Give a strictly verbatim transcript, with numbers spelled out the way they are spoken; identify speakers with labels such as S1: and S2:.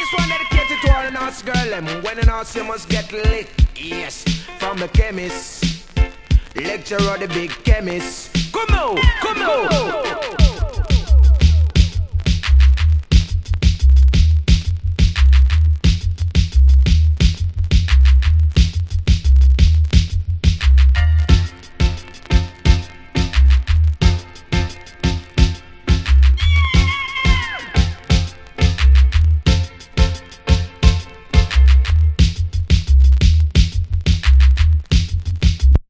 S1: This one dedicated to all the nice girl them. When the nice you must get lit. Yes, from the chemist. Lecturer the big chemist. Come on, come on.